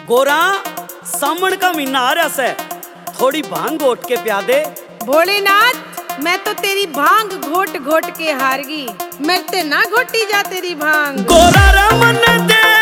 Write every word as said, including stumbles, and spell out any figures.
गोरा सामण का महीना आ रहा से, थोड़ी भांग घोट के प्या दे। भोलेनाथ मैं तो तेरी भांग घोट घोट के हार गई, मैं ते ना घोटी जा तेरी भांग। गोरा रमन दे